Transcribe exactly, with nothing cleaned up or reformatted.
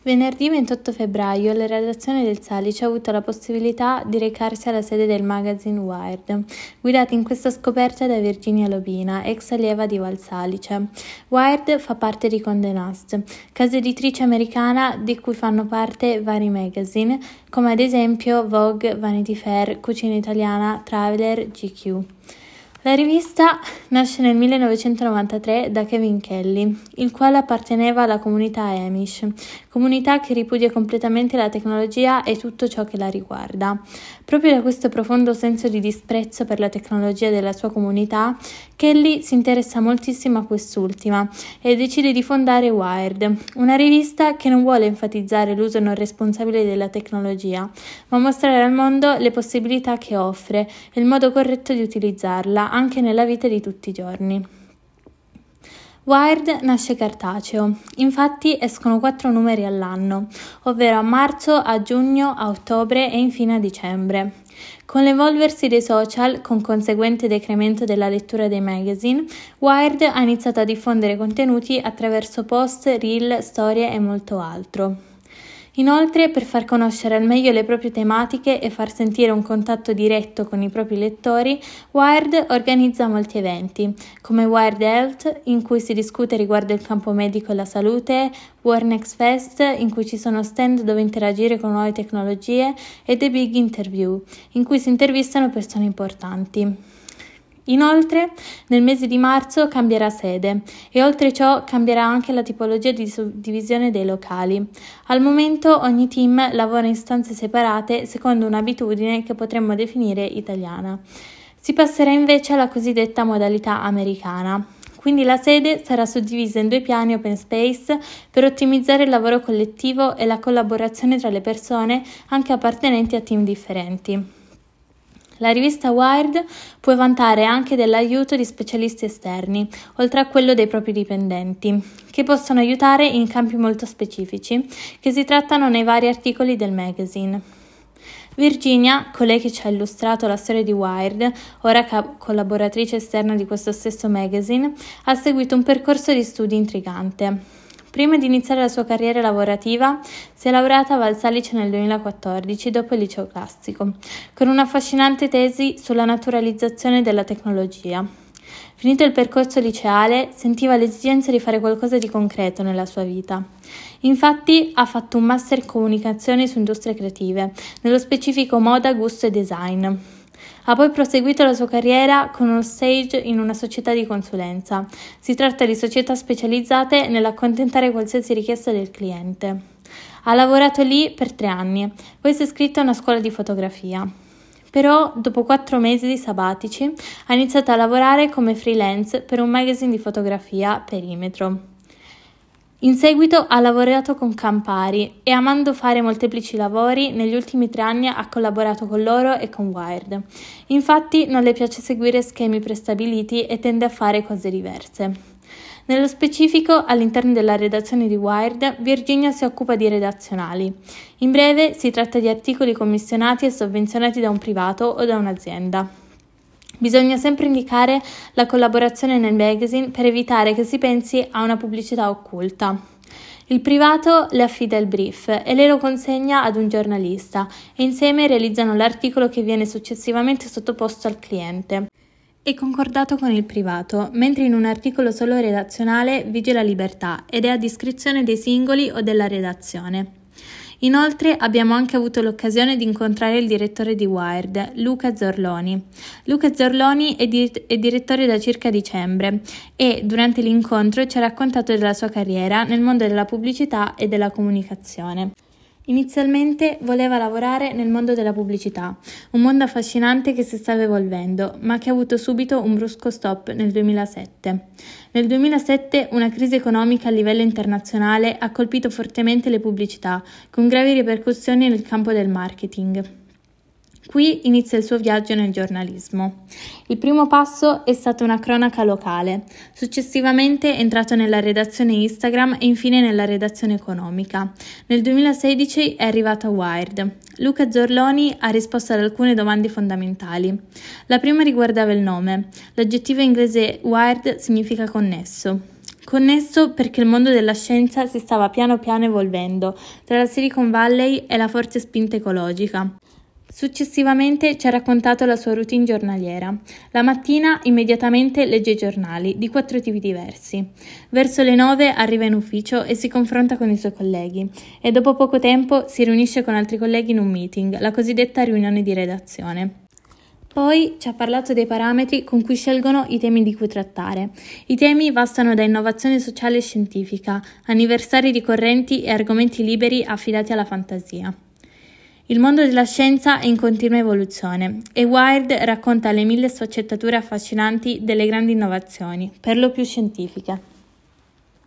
Venerdì ventotto febbraio la redazione del Salice ha avuto la possibilità di recarsi alla sede del magazine Wired, guidata in questa scoperta da Virginia Lobina, ex allieva di Val Salice. Wired fa parte di Condé Nast, casa editrice americana di cui fanno parte vari magazine, come ad esempio Vogue, Vanity Fair, Cucina Italiana, Traveler, G Q. La rivista nasce nel millenovecentonovantatré da Kevin Kelly, il quale apparteneva alla comunità Amish, comunità che ripudia completamente la tecnologia e tutto ciò che la riguarda. Proprio da questo profondo senso di disprezzo per la tecnologia della sua comunità, Kelly si interessa moltissimo a quest'ultima e decide di fondare Wired, una rivista che non vuole enfatizzare l'uso non responsabile della tecnologia, ma mostrare al mondo le possibilità che offre e il modo corretto di utilizzarla anche nella vita di tutti i giorni. Wired nasce cartaceo, infatti escono quattro numeri all'anno, ovvero a marzo, a giugno, a ottobre e infine a dicembre. Con l'evolversi dei social, con conseguente decremento della lettura dei magazine, Wired ha iniziato a diffondere contenuti attraverso post, reel, storie e molto altro. Inoltre, per far conoscere al meglio le proprie tematiche e far sentire un contatto diretto con i propri lettori, Wired organizza molti eventi, come Wired Health, in cui si discute riguardo il campo medico e la salute, World Next Fest, in cui ci sono stand dove interagire con nuove tecnologie, e The Big Interview, in cui si intervistano persone importanti. Inoltre, nel mese di marzo cambierà sede e oltre ciò cambierà anche la tipologia di suddivisione dei locali. Al momento ogni team lavora in stanze separate secondo un'abitudine che potremmo definire italiana. Si passerà invece alla cosiddetta modalità americana. Quindi la sede sarà suddivisa in due piani open space per ottimizzare il lavoro collettivo e la collaborazione tra le persone anche appartenenti a team differenti. La rivista Wired può vantare anche dell'aiuto di specialisti esterni, oltre a quello dei propri dipendenti, che possono aiutare in campi molto specifici, che si trattano nei vari articoli del magazine. Virginia, colei che ci ha illustrato la storia di Wired, ora cap- collaboratrice esterna di questo stesso magazine, ha seguito un percorso di studi intrigante. Prima di iniziare la sua carriera lavorativa, si è laureata a Val Salice nel duemilaquattordici dopo il liceo classico, con un'affascinante tesi sulla naturalizzazione della tecnologia. Finito il percorso liceale, sentiva l'esigenza di fare qualcosa di concreto nella sua vita. Infatti ha fatto un master in comunicazione su industrie creative, nello specifico moda, gusto e design. Ha poi proseguito la sua carriera con uno stage in una società di consulenza. Si tratta di società specializzate nell'accontentare qualsiasi richiesta del cliente. Ha lavorato lì per tre anni, poi si è iscritto a una scuola di fotografia. Però, dopo quattro mesi di sabatici, ha iniziato a lavorare come freelance per un magazine di fotografia, Perimetro. In seguito ha lavorato con Campari e, amando fare molteplici lavori, negli ultimi tre anni ha collaborato con loro e con Wired. Infatti non le piace seguire schemi prestabiliti e tende a fare cose diverse. Nello specifico, all'interno della redazione di Wired, Virginia si occupa di redazionali. In breve, si tratta di articoli commissionati e sovvenzionati da un privato o da un'azienda. Bisogna sempre indicare la collaborazione nel magazine per evitare che si pensi a una pubblicità occulta. Il privato le affida il brief e le lo consegna ad un giornalista e insieme realizzano l'articolo che viene successivamente sottoposto al cliente. È concordato con il privato, mentre in un articolo solo redazionale vige la libertà ed è a discrezione dei singoli o della redazione. Inoltre abbiamo anche avuto l'occasione di incontrare il direttore di Wired, Luca Zorloni. Luca Zorloni è, di- è direttore da circa dicembre e durante l'incontro ci ha raccontato della sua carriera nel mondo della pubblicità e della comunicazione. Inizialmente voleva lavorare nel mondo della pubblicità, un mondo affascinante che si stava evolvendo, ma che ha avuto subito un brusco stop nel duemilasette. Nel duemilasette una crisi economica a livello internazionale ha colpito fortemente le pubblicità, con gravi ripercussioni nel campo del marketing. Qui inizia il suo viaggio nel giornalismo. Il primo passo è stata una cronaca locale, successivamente è entrato nella redazione Instagram e infine nella redazione economica. Nel duemilasedici è arrivato a Wired. Luca Zorloni ha risposto ad alcune domande fondamentali. La prima riguardava il nome. L'aggettivo inglese Wired significa connesso. connesso perché il mondo della scienza si stava piano piano evolvendo tra la Silicon Valley e la forte spinta ecologica. Successivamente ci ha raccontato la sua routine giornaliera. La mattina immediatamente legge i giornali, di quattro tipi diversi. Verso le nove arriva in ufficio e si confronta con i suoi colleghi e dopo poco tempo si riunisce con altri colleghi in un meeting, la cosiddetta riunione di redazione. Poi ci ha parlato dei parametri con cui scelgono i temi di cui trattare. I temi vastano da innovazione sociale e scientifica, anniversari ricorrenti e argomenti liberi affidati alla fantasia. Il mondo della scienza è in continua evoluzione e Wired racconta le mille sfaccettature affascinanti delle grandi innovazioni, per lo più scientifiche.